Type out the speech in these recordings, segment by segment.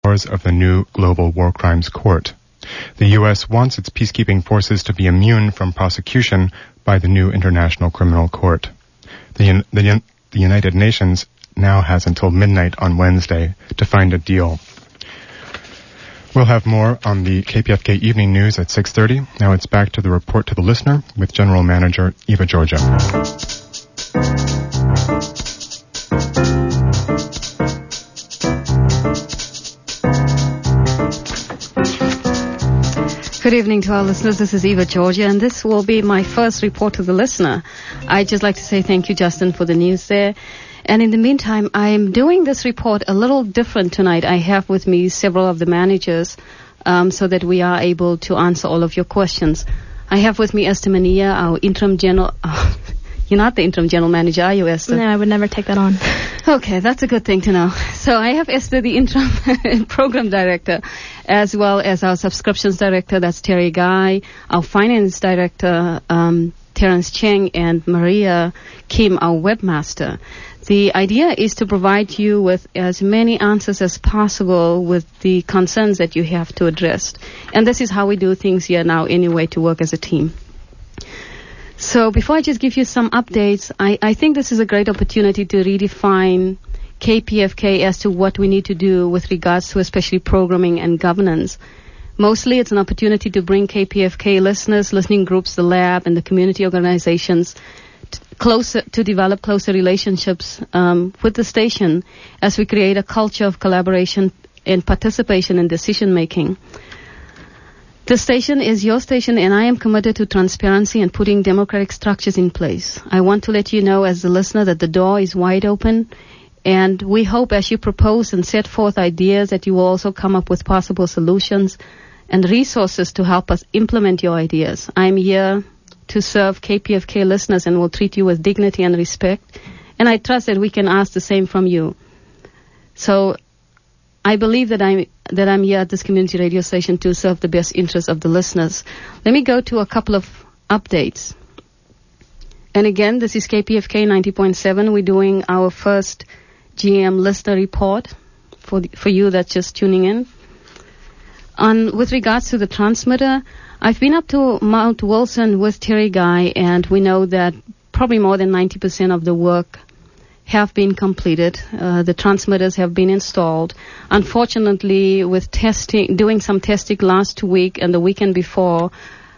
doors of the new Global War Crimes Court. The U.S. wants its peacekeeping forces to be immune from prosecution by the new International Criminal Court. The United Nations now has until midnight on Wednesday to find a deal. We'll have more on the KPFK Evening News at 6:30. Now it's back to the report to the listener with General Manager Eva Georgia. Good evening to our listeners. This is Eva Georgia, and this will be my first report to the listener. I'd just like to say thank you, Justin, for the news there. And in the meantime, I'm doing this report a little different tonight. I have with me several of the managers so that we are able to answer all of your questions. I have with me Esther Mania, our interim general... You're not the interim general manager, are you, Esther? No, I would never take that on. Okay, that's a good thing to know. So I have Esther, the interim program director, as well as our subscriptions director, that's Terry Guy, our finance director, Terrence Cheng, and Maria Kim, our webmaster. The idea is to provide you with as many answers as possible with the concerns that you have to address. And this is how we do things here now anyway, to work as a team. So before I just give you some updates, I think this is a great opportunity to redefine KPFK as to what we need to do with regards to especially programming and governance. Mostly it's an opportunity to bring KPFK listeners, listening groups, the lab, and the community organizations to develop closer relationships with the station as we create a culture of collaboration and participation in decision making. The station is your station, and I am committed to transparency and putting democratic structures in place. I want to let you know as the listener that the door is wide open, and we hope as you propose and set forth ideas that you will also come up with possible solutions and resources to help us implement your ideas. I'm here to serve KPFK listeners and will treat you with dignity and respect, and I trust that we can ask the same from you. So I believe that I'm here at this community radio station to serve the best interests of the listeners. Let me go to a couple of updates. And again, this is KPFK 90.7. We're doing our first GM listener report for you that's just tuning in. With regards to the transmitter, I've been up to Mount Wilson with Terry Guy, and we know that probably more than 90% of the work have been completed. The transmitters have been installed. Unfortunately, with doing some testing last week and the weekend before,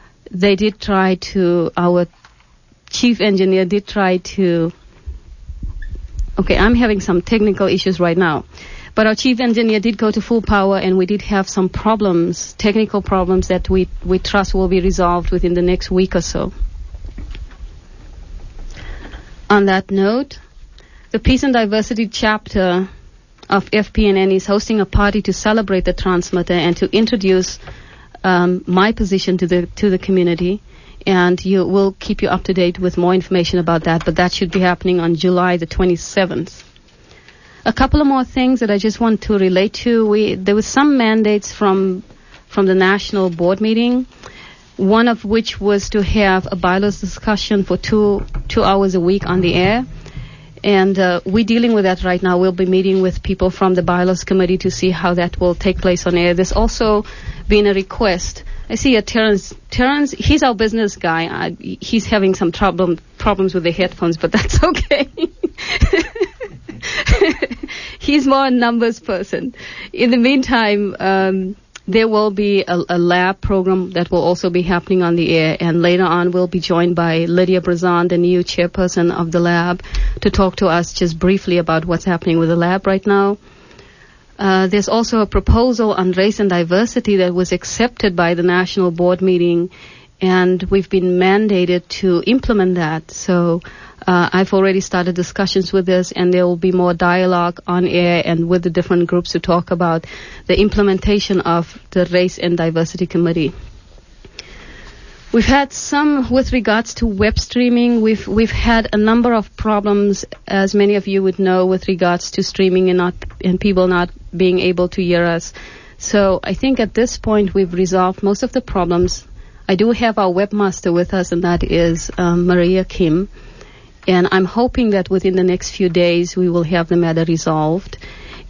our chief engineer did try to, okay, I'm having some technical issues right now. But our chief engineer did go to full power, and we did have some problems, technical problems that we trust will be resolved within the next week or so. On that note, the Peace and Diversity chapter of FPNN is hosting a party to celebrate the transmitter and to introduce my position to the community. And we'll keep you up to date with more information about that, but that should be happening on July the 27th. A couple of more things that I just want to relate to. There was some mandates from the national board meeting, one of which was to have a bylaws discussion for two hours a week on the air. And we're dealing with that right now. We'll be meeting with people from the bylaws committee to see how that will take place on air. There's also been a request. I see Terrence, he's our business guy. He's having some problems with the headphones, but that's okay. He's more a numbers person. In the meantime, there will be a lab program that will also be happening on the air, and later on we'll be joined by Lydia Brazan, the new chairperson of the lab, to talk to us just briefly about what's happening with the lab right now. There's also a proposal on race and diversity that was accepted by the national board meeting, and we've been mandated to implement that. So I've already started discussions with this, and there will be more dialogue on air and with the different groups to talk about the implementation of the Race and Diversity Committee. We've had some with regards to web streaming. We've had a number of problems, as many of you would know, with regards to streaming and people not being able to hear us. So I think at this point we've resolved most of the problems. I do have our webmaster with us, and that is Maria Kim. And I'm hoping that within the next few days we will have the matter resolved.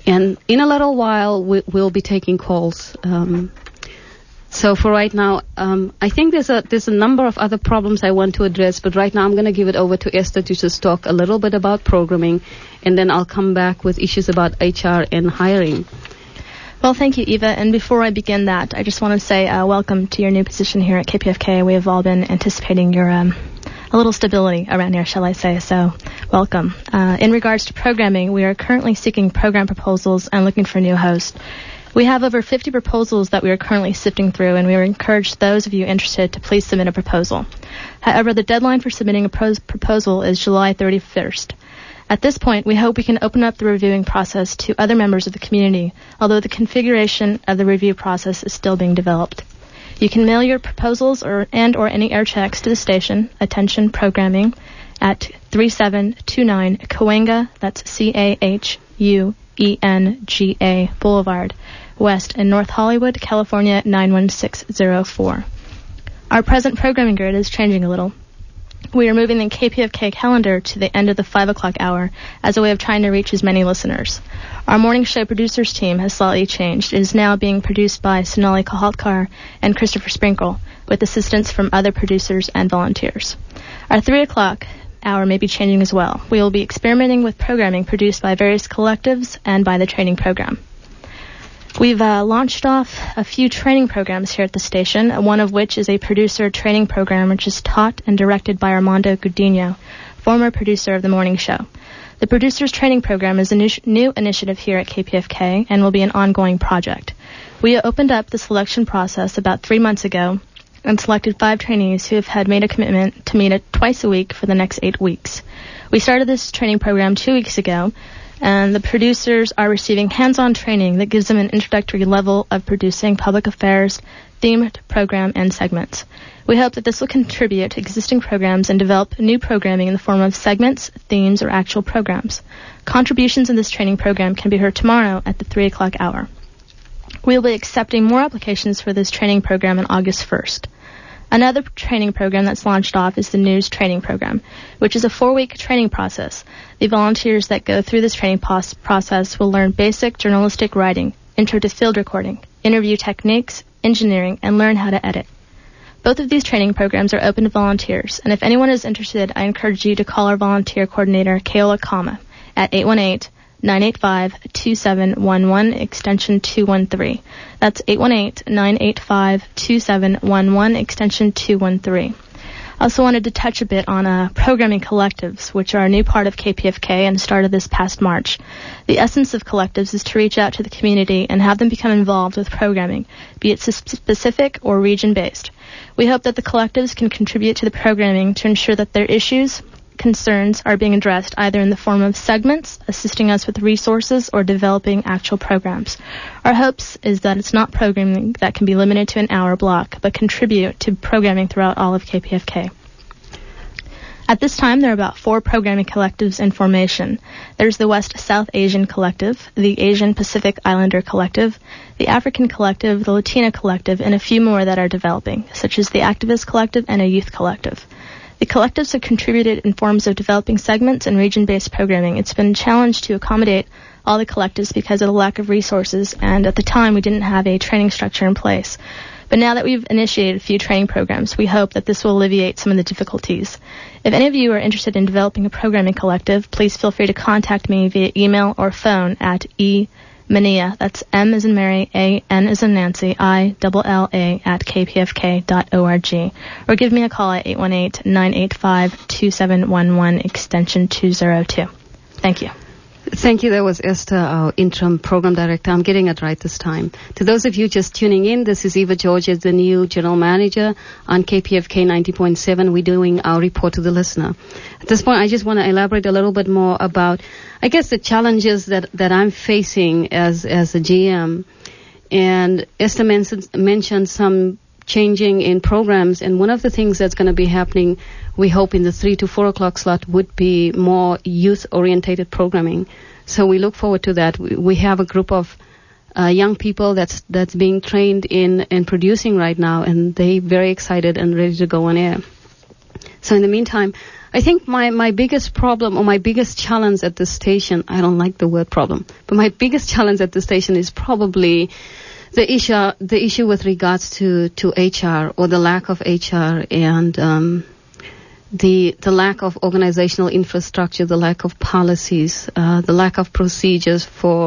And in a little while, we'll be taking calls. So for right now, I think there's a number of other problems I want to address, but right now I'm going to give it over to Esther to just talk a little bit about programming, and then I'll come back with issues about HR and hiring. Well, thank you, Eva. And before I begin that, I just want to say welcome to your new position here at KPFK. We have all been anticipating your a little stability around here, shall I say. So welcome. In regards to programming, we are currently seeking program proposals and looking for a new host. We have over 50 proposals that we are currently sifting through, and we would encourage those of you interested to please submit a proposal. However, the deadline for submitting a proposal is July 31st. At this point, we hope we can open up the reviewing process to other members of the community, although the configuration of the review process is still being developed. You can mail your proposals or any air checks to the station, Attention Programming, at 3729 Cahuenga, that's Cahuenga Boulevard, West in North Hollywood, California 91604. Our present programming grid is changing a little. We are moving the KPFK calendar to the end of the 5 o'clock hour as a way of trying to reach as many listeners. Our morning show producers team has slightly changed. It is now being produced by Sonali Kahalkar and Christopher Sprinkle, with assistance from other producers and volunteers. Our 3 o'clock hour may be changing as well. We will be experimenting with programming produced by various collectives and by the training program. We've launched off a few training programs here at the station, one of which is a producer training program which is taught and directed by Armando Gudino, former producer of the morning show. The producers training program is a new initiative here at KPFK and will be an ongoing project. We opened up the selection process about 3 months ago and selected 5 trainees who have had made a commitment to meet twice a week for the next 8 weeks. We started this training program 2 weeks ago, and the producers are receiving hands-on training that gives them an introductory level of producing public affairs, themed program, and segments. We hope that this will contribute to existing programs and develop new programming in the form of segments, themes, or actual programs. Contributions in this training program can be heard tomorrow at the 3 o'clock hour. We will be accepting more applications for this training program on August 1st. Another training program that's launched off is the News Training Program, which is a 4-week training process. The volunteers that go through this training process will learn basic journalistic writing, intro to field recording, interview techniques, engineering, and learn how to edit. Both of these training programs are open to volunteers, and if anyone is interested, I encourage you to call our volunteer coordinator, Keola Kama, at 818-985-2711, extension 213. That's 818-985-2711, extension 213. I also wanted to touch a bit on programming collectives, which are a new part of KPFK and started this past March. The essence of collectives is to reach out to the community and have them become involved with programming, be it specific or region-based. We hope that the collectives can contribute to the programming to ensure that their issues, concerns are being addressed either in the form of segments, assisting us with resources, or developing actual programs. Our hopes is that it's not programming that can be limited to an hour block, but contribute to programming throughout all of KPFK. At this time, there are about 4 programming collectives in formation. There's the West South Asian Collective, the Asian Pacific Islander Collective, the African Collective, the Latina Collective, and a few more that are developing, such as the Activist Collective and a Youth Collective. The collectives have contributed in forms of developing segments and region-based programming. It's been a challenge to accommodate all the collectives because of the lack of resources, and at the time we didn't have a training structure in place. But now that we've initiated a few training programs, we hope that this will alleviate some of the difficulties. If any of you are interested in developing a programming collective, please feel free to contact me via email or phone at Mania, that's M as in Mary, A, N as in Nancy, I-double-L-A at kpfk.org, or give me a call at 818-985-2711, extension 202. Thank you. Thank you. That was Esther, our interim program director. I'm getting it right this time. To those of you just tuning in, this is Eva George, the new general manager on KPFK 90.7. We're doing our report to the listener. At this point, I just want to elaborate a little bit more about, I guess, the challenges that I'm facing as a GM. And Esther mentioned some changing in programs, and one of the things that's going to be happening, we hope, in the 3 to 4 o'clock slot would be more youth-orientated programming. So we look forward to that. We have a group of young people that's being trained in producing right now, and they're very excited and ready to go on air. So in the meantime, I think my biggest problem or my biggest challenge at this station, I don't like the word problem, but my biggest challenge at the station is probably the issue with regards to HR, or the lack of HR, and the lack of organizational infrastructure, the lack of policies, the lack of procedures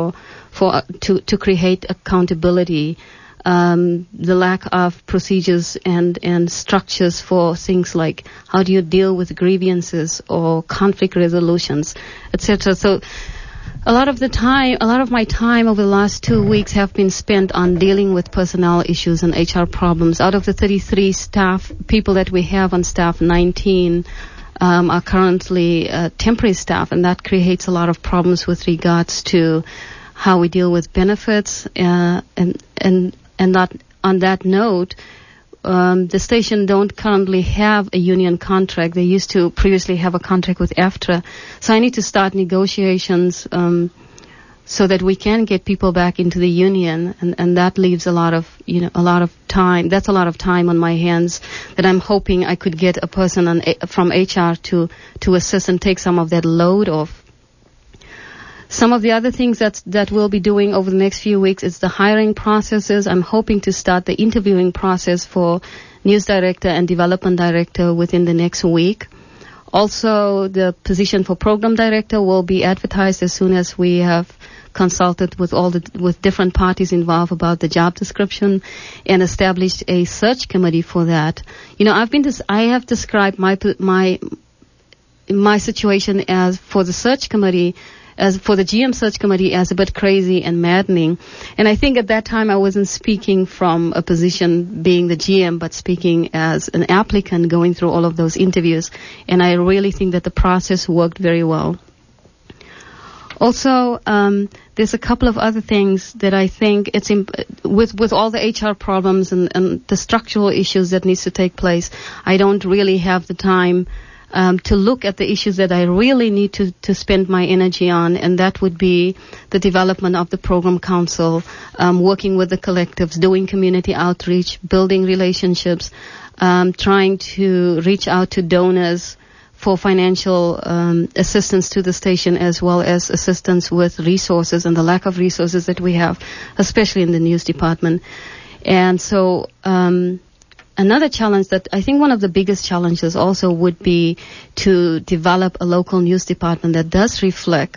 to create accountability, the lack of procedures and structures for things like how do you deal with grievances or conflict resolutions, etc. So a lot of my time over the last 2 weeks have been spent on dealing with personnel issues and HR problems. Out of the 33 people that we have on staff, 19 are currently temporary staff, and that creates a lot of problems with regards to how we deal with benefits. And that, on that note, the station don't currently have a union contract. They used to previously have a contract with AFTRA. So I need to start negotiations so that we can get people back into the union, and that leaves a lot of time. That's a lot of time on my hands that I'm hoping I could get a person from HR to assist and take some of that load off. Some of the other things that we'll be doing over the next few weeks is the hiring processes. I'm hoping to start the interviewing process for news director and development director within the next week. Also, the position for program director will be advertised as soon as we have consulted with different parties involved about the job description and established a search committee for that. I have described my situation as for the search committee, as for the GM search committee, as a bit crazy and maddening. And I think at that time I wasn't speaking from a position being the GM, but speaking as an applicant going through all of those interviews. And I really think that the process worked very well. Also, there's a couple of other things that I think it's with all the HR problems and the structural issues that needs to take place. I don't really have the time to look at the issues that I really need to spend my energy on, and that would be the development of the program council, working with the collectives, doing community outreach, building relationships, trying to reach out to donors for financial assistance to the station, as well as assistance with resources and the lack of resources that we have, especially in the news department. And so another challenge that I think one of the biggest challenges also would be to develop a local news department that does reflect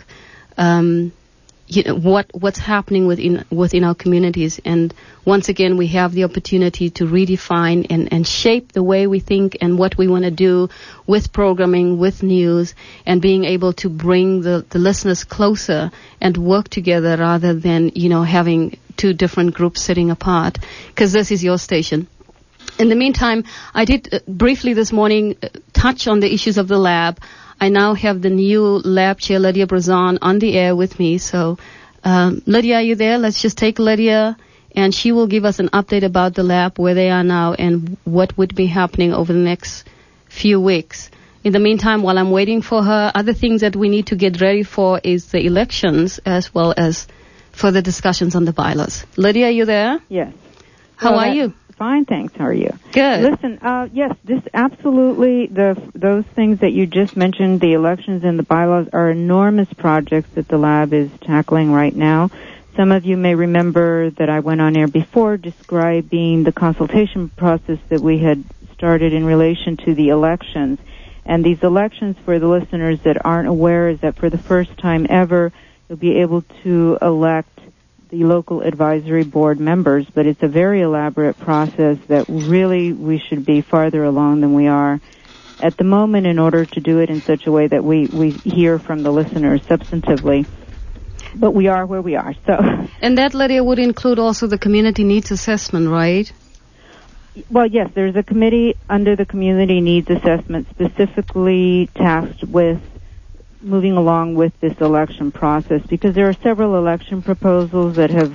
what's happening within our communities. And once again, we have the opportunity to redefine and shape the way we think and what we want to do with programming, with news, and being able to bring the listeners closer and work together rather than, having two different groups sitting apart, because this is your station. In the meantime, I did briefly this morning touch on the issues of the lab. I now have the new lab chair, Lydia Brazon, on the air with me. So, Lydia, are you there? Let's just take Lydia, and she will give us an update about the lab, where they are now, and what would be happening over the next few weeks. In the meantime, while I'm waiting for her, other things that we need to get ready for is the elections, as well as further discussions on the bylaws. Lydia, are you there? Yes. How are you? Fine, thanks. How are you? Good. Listen, yes, this absolutely, those things that you just mentioned, the elections and the bylaws, are enormous projects that the lab is tackling right now. Some of you may remember that I went on air before describing the consultation process that we had started in relation to the elections. And these elections, for the listeners that aren't aware, is that for the first time ever, you'll be able to elect the local advisory board members, but it's a very elaborate process that really we should be farther along than we are at the moment in order to do it in such a way that we hear from the listeners substantively. But we are where we are. So. And that, Lydia, would include also the community needs assessment, right? Well, yes, there's a committee under the community needs assessment specifically tasked with moving along with this election process, because there are several election proposals that have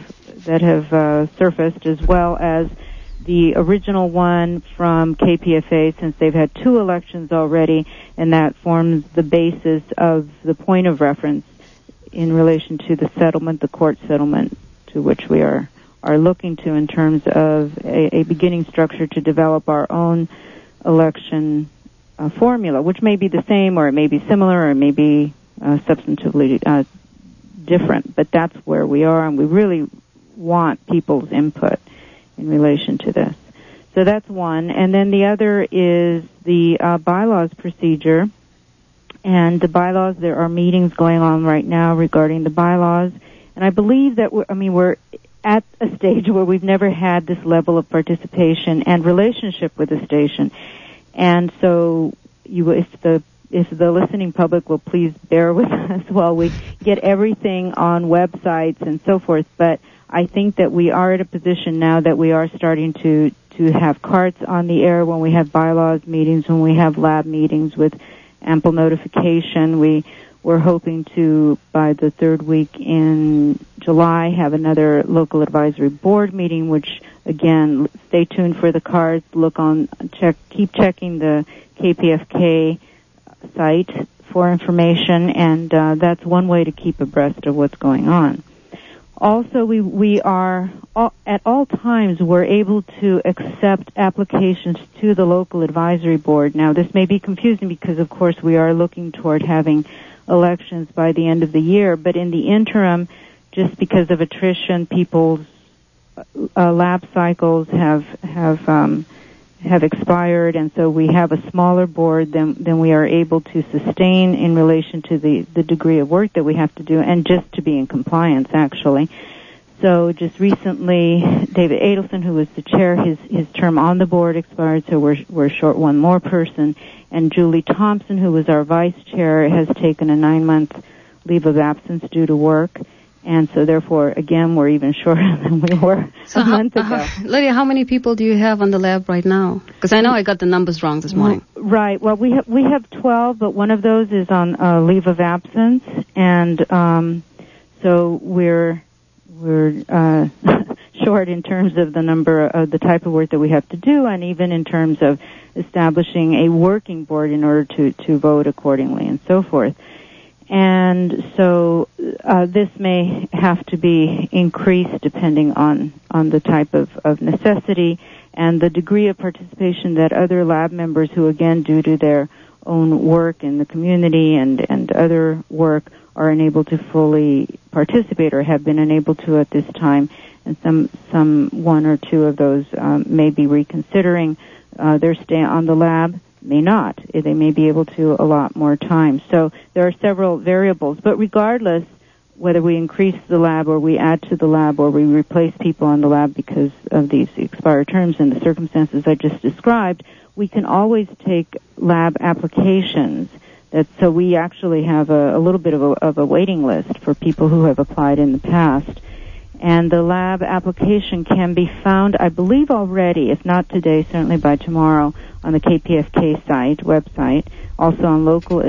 surfaced, as well as the original one from KPFA, since they've had 2 elections already, and that forms the basis of the point of reference in relation to the settlement, the court settlement, to which we are looking to in terms of a beginning structure to develop our own election formula, which may be the same, or it may be similar, or it may be substantively different. But that's where we are, and we really want people's input in relation to this. So that's one. And then the other is the bylaws procedure. And the bylaws, there are meetings going on right now regarding the bylaws. And I believe that we're at a stage where we've never had this level of participation and relationship with the station. And so if the listening public will please bear with us while we get everything on websites and so forth. But I think that we are at a position now that we are starting to have carts on the air when we have bylaws meetings, when we have lab meetings with ample notification. We're hoping to, by the third week in July, have another local advisory board meeting, which, again, stay tuned for the cards. Keep checking the KPFK site for information, and that's one way to keep abreast of what's going on. Also, we are, at all times, we're able to accept applications to the local advisory board. Now, this may be confusing because, of course, we are looking toward having elections by the end of the year, but in the interim, just because of attrition, people's lab cycles have expired, and so we have a smaller board than we are able to sustain in relation to the degree of work that we have to do, and just to be in compliance, actually. So just recently, David Adelson, who was the chair, his term on the board expired, so we're short one more person. And Julie Thompson, who was our vice chair, has taken a 9-month leave of absence due to work. And so therefore, again, we're even shorter than we were a month ago. Lydia, how many people do you have on the lab right now? Because I know I got the numbers wrong this morning. Right. Well, we have 12, but one of those is on leave of absence, and so we're short in terms of the number of the type of work that we have to do, and even in terms of establishing a working board in order to vote accordingly and so forth. And so this may have to be increased depending on the type of necessity and the degree of participation that other lab members who, again, due to their own work in the community and other work, are unable to fully participate or have been unable to at this time. And some one or two of those may be reconsidering their stay on the lab, may not. They may be able to allot more time. So there are several variables. But regardless, whether we increase the lab or we add to the lab or we replace people on the lab because of these expired terms and the circumstances I just described, we can always take lab applications. So we actually have a little bit of a waiting list for people who have applied in the past. And the lab application can be found, I believe already, if not today, certainly by tomorrow, on the KPFK website. Also on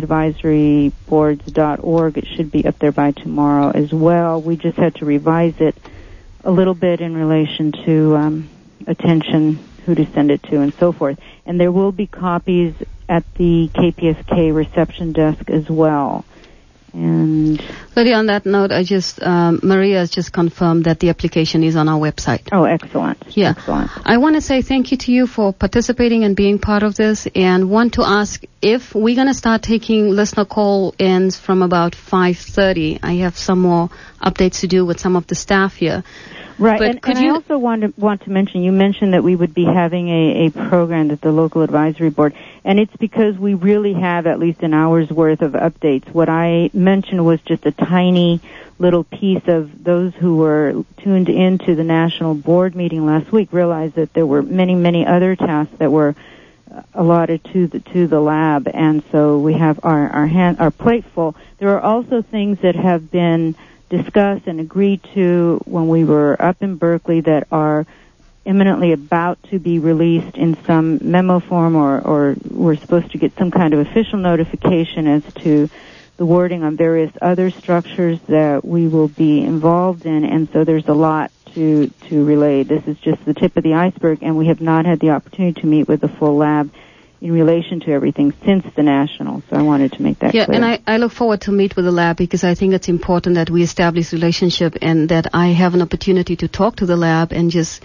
localadvisoryboards.org. It should be up there by tomorrow as well. We just had to revise it a little bit in relation to attention, who to send it to, and so forth. And there will be copies at the KPFK reception desk as well. And Lydia, on that note, Maria has just confirmed that the application is on our website. Oh, excellent. Yeah. Excellent. I want to say thank you to you for participating and being part of this, and want to ask if we're going to start taking listener call-ins from about 5:30. I have some more updates to do with some of the staff here. Right, but and I also want to mention, you mentioned that we would be having a program at the local advisory board, and it's because we really have at least an hour's worth of updates. What I mentioned was just a tiny little piece of those who were tuned into the national board meeting last week realized that there were many, many other tasks that were allotted to the lab, and so we have our plate full. There are also things that have been discussed and agreed to when we were up in Berkeley that are imminently about to be released in some memo form, or we're supposed to get some kind of official notification as to the wording on various other structures that we will be involved in, and so there's a lot to relay. This is just the tip of the iceberg, and we have not had the opportunity to meet with the full lab in relation to everything since the national, so I wanted to make that clear. Yeah, and I look forward to meet with the lab because I think it's important that we establish relationship and that I have an opportunity to talk to the lab and just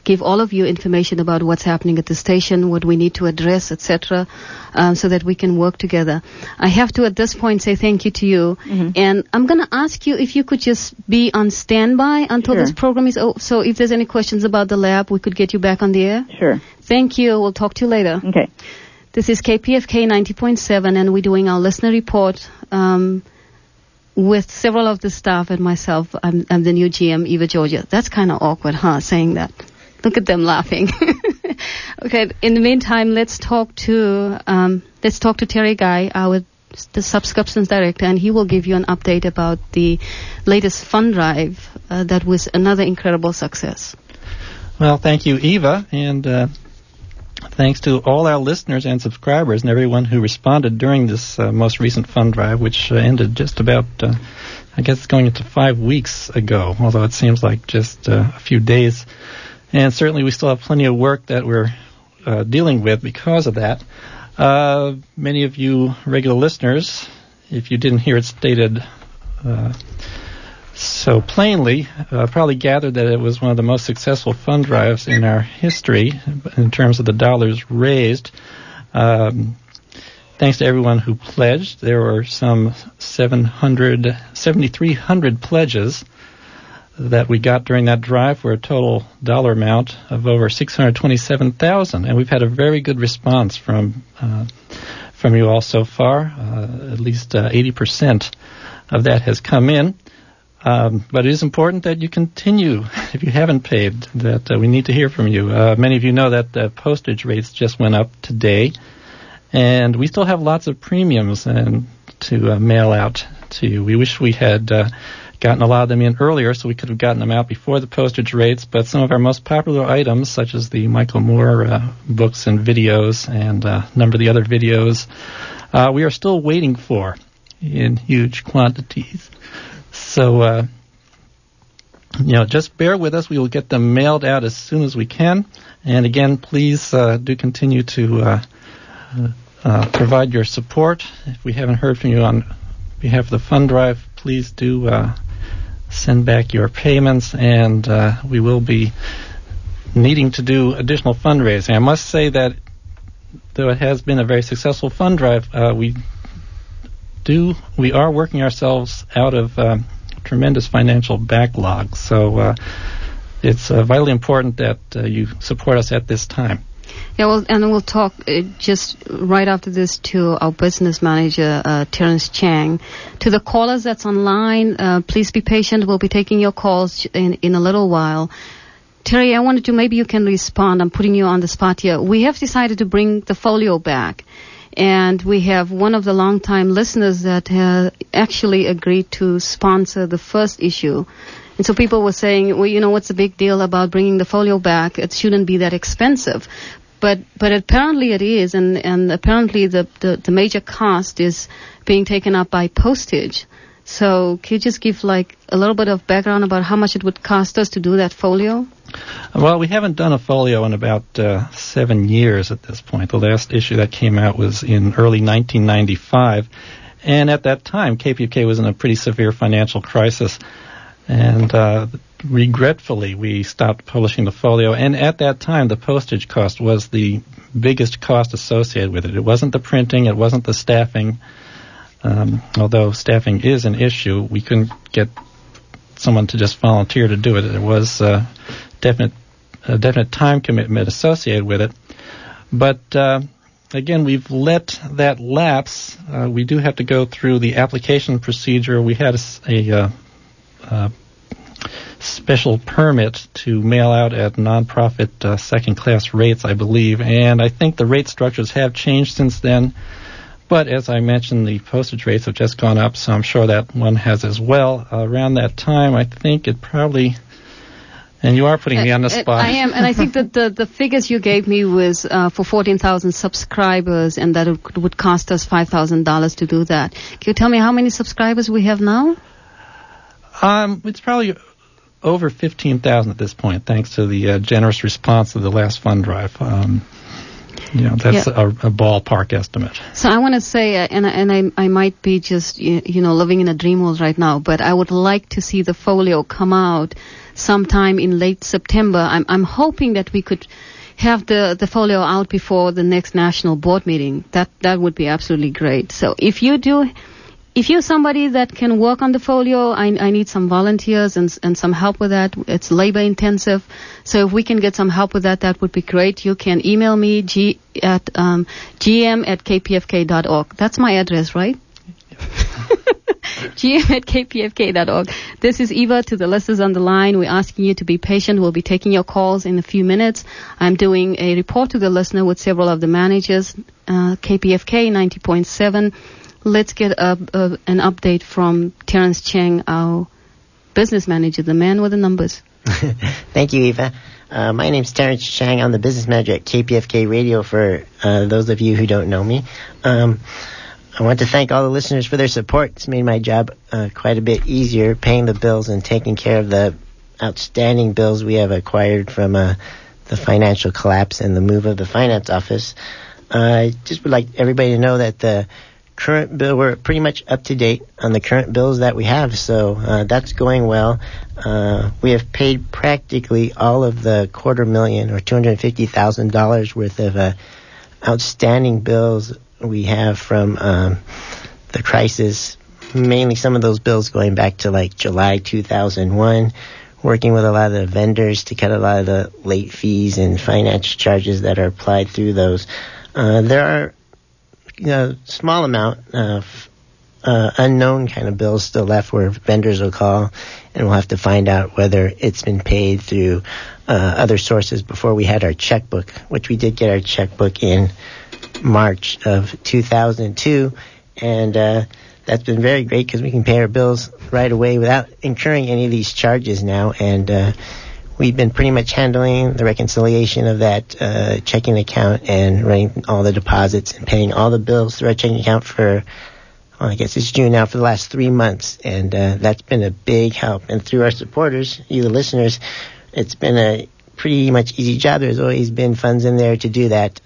give all of you information about what's happening at the station, what we need to address, etc., so that we can work together. I have to, at this point, say thank you to you. Mm-hmm. And I'm going to ask you if you could just be on standby until this program is over. So if there's any questions about the lab, we could get you back on the air. Sure. Thank you. We'll talk to you later. Okay. This is KPFK 90.7, and we're doing our listener report with several of the staff and myself. I'm the new GM, Eva Georgia. That's kind of awkward, huh, saying that. Look at them laughing. Okay, in the meantime, let's talk to Terry Guy, the subscriptions director, and he will give you an update about the latest fund drive that was another incredible success. Well, thank you, Eva, and thanks to all our listeners and subscribers and everyone who responded during this most recent fund drive, which ended just about, I guess, going into 5 weeks ago, although it seems like just a few days. And certainly we still have plenty of work that we're dealing with because of that. Many of you regular listeners, if you didn't hear it stated so plainly, probably gathered that it was one of the most successful fund drives in our history in terms of the dollars raised. Thanks to everyone who pledged. There were some 7,300 pledges that we got during that drive for a total dollar amount of over $627,000, and we've had a very good response from you all so far. At least 80% of that has come in. But it is important that you continue, if you haven't paid, that we need to hear from you. Many of you know that the postage rates just went up today, and we still have lots of premiums to mail out to you. We wish we had gotten a lot of them in earlier so we could have gotten them out before the postage rates, but some of our most popular items, such as the Michael Moore books and videos and a number of the other videos, we are still waiting for in huge quantities. So, just bear with us. We will get them mailed out as soon as we can. And again, please do continue to provide your support. If we haven't heard from you on behalf of the fund drive, please do send back your payments, and we will be needing to do additional fundraising. I must say that though it has been a very successful fund drive, we are working ourselves out of tremendous financial backlog. So it's vitally important that you support us at this time. Yeah, well, and we'll talk just right after this to our business manager, Terrence Chang. To the callers that's online, please be patient. We'll be taking your calls in a little while. Terry, I wanted to, maybe you can respond. I'm putting you on the spot here. We have decided to bring the folio back. And we have one of the longtime listeners that actually agreed to sponsor the first issue. And so people were saying, well, what's the big deal about bringing the folio back? It shouldn't be that expensive. But apparently it is, and apparently the major cost is being taken up by postage. So can you just give a little bit of background about how much it would cost us to do that folio? Well, we haven't done a folio in about 7 years at this point. The last issue that came out was in early 1995. And at that time, KPFK was in a pretty severe financial crisis. And regretfully, we stopped publishing the folio. And at that time, the postage cost was the biggest cost associated with it. It wasn't the printing. It wasn't the staffing. Although staffing is an issue, we couldn't get someone to just volunteer to do it. There was a definite time commitment associated with it. But again, we've let that lapse. We do have to go through the application procedure. We had a special permit to mail out at nonprofit second-class rates, I believe, and I think the rate structures have changed since then. But as I mentioned, the postage rates have just gone up, so I'm sure that one has as well. Around that time, I think it probably... And you are putting me on the spot. I am, and I think that the figures you gave me was for 14,000 subscribers, and that it would cost us $5,000 to do that. Can you tell me how many subscribers we have now? It's probably over 15,000 at this point, thanks to the generous response of the last fund drive. That's a ballpark estimate. So I want to say, and I might be just living in a dream world right now, but I would like to see the folio come out sometime in late September. I'm hoping that we could have the folio out before the next national board meeting. That would be absolutely great. So if you're somebody that can work on the folio, I need some volunteers and some help with that. It's labor intensive. So if we can get some help with that, that would be great. You can email me gm@kpfk.org. That's my address, right? gm@kpfk.org. This is Eva to the listeners on the line. We're asking you to be patient. We'll be taking your calls in a few minutes. I'm doing a report to the listener with several of the managers, KPFK 90.7. Let's get an update from Terrence Chang, our business manager, the man with the numbers. Thank you, Eva. My name's Terrence Chang. I'm the business manager at KPFK Radio for those of you who don't know me. I want to thank all the listeners for their support. It's made my job quite a bit easier, paying the bills and taking care of the outstanding bills we have acquired from the financial collapse and the move of the finance office. I just would like everybody to know that the current bill, we're pretty much up to date on the current bills that we have, so that's going well. We have paid practically all of the $250,000 or $250,000 worth of outstanding bills we have from the crisis, mainly some of those bills going back to like July 2001, working with a lot of the vendors to cut a lot of the late fees and finance charges that are applied through those. There are small amount of unknown kind of bills still left where vendors will call and we'll have to find out whether it's been paid through other sources before we had our checkbook, which we did get our checkbook in March of 2002, and that's been very great because we can pay our bills right away without incurring any of these charges now, and we've been pretty much handling the reconciliation of that checking account and running all the deposits and paying all the bills through our checking account for, well, I guess it's June now, for the last 3 months, and that's been a big help. And through our supporters, you the listeners, it's been a pretty much easy job. There's always been funds in there to do that.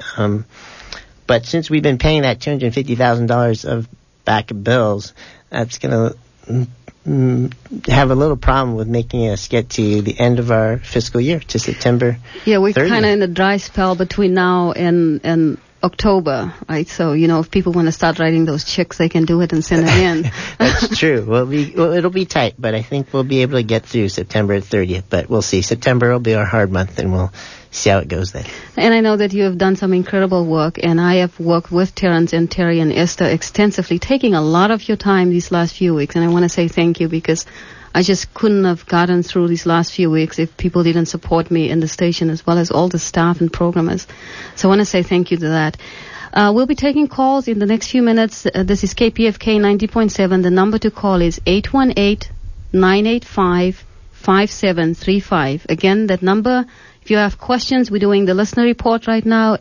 But since we've been paying that $250,000 of back bills, that's going to have a little problem with making us get to the end of our fiscal year, to September 30th. Yeah, we're kind of in a dry spell between now and October, right? So, if people want to start writing those checks, they can do it and send it in. That's true. It'll be tight, but I think we'll be able to get through September 30th. But we'll see. September will be our hard month, and we'll see how it goes then. And I know that you have done some incredible work, and I have worked with Terrence and Terry and Esther extensively, taking a lot of your time these last few weeks. And I want to say thank you, because I just couldn't have gotten through these last few weeks if people didn't support me in the station, as well as all the staff and programmers. So I want to say thank you to that. We'll be taking calls in the next few minutes. This is KPFK 90.7. The number to call is 818-985-5735. Again, that number, if you have questions, we're doing the listener report right now,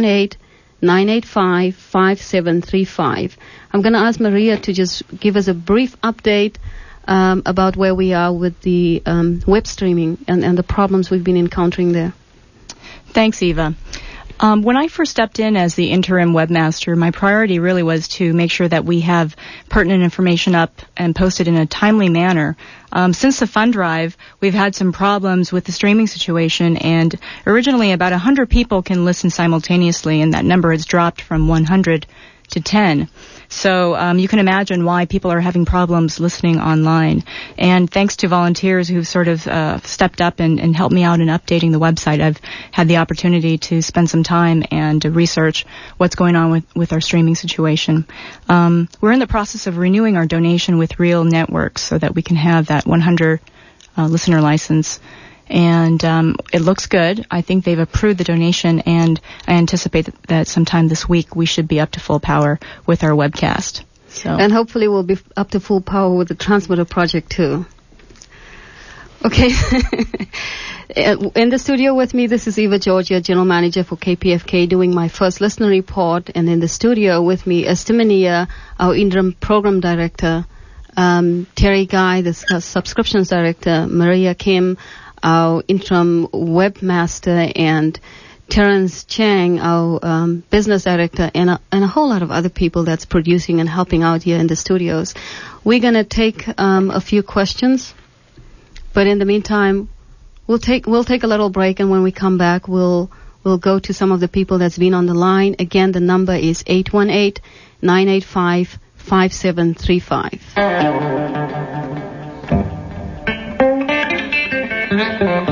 818-985-5735. I'm going to ask Maria to just give us a brief update about where we are with the web streaming and the problems we've been encountering there. Thanks, Eva. When I first stepped in as the interim webmaster, my priority really was to make sure that we have pertinent information up and posted in a timely manner. Since the fund drive, we've had some problems with the streaming situation, and originally about 100 people can listen simultaneously, and that number has dropped from 100 to 10. So you can imagine why people are having problems listening online. And thanks to volunteers who've sort of stepped up and helped me out in updating the website, I've had the opportunity to spend some time and research what's going on with our streaming situation. We're in the process of renewing our donation with Real Networks so that we can have that 100 listener license. And it looks good. I think they've approved the donation, and I anticipate that sometime this week we should be up to full power with our webcast. So. And hopefully we'll be up to full power with the transmitter project too. Okay. In the studio with me, this is Eva Georgia, General Manager for KPFK, doing my first listener report. And in the studio with me, Esther Mania, our interim program director, Terry Guy, the subscriptions director, Maria Kim, our interim webmaster, and Terrence Chang, our business director, and a whole lot of other people that's producing and helping out here in the studios. We're going to take a few questions, but in the meantime, We'll take a little break, and when we come back, we'll go to some of the people that's been on the line. Again, the number is 818-985-5735.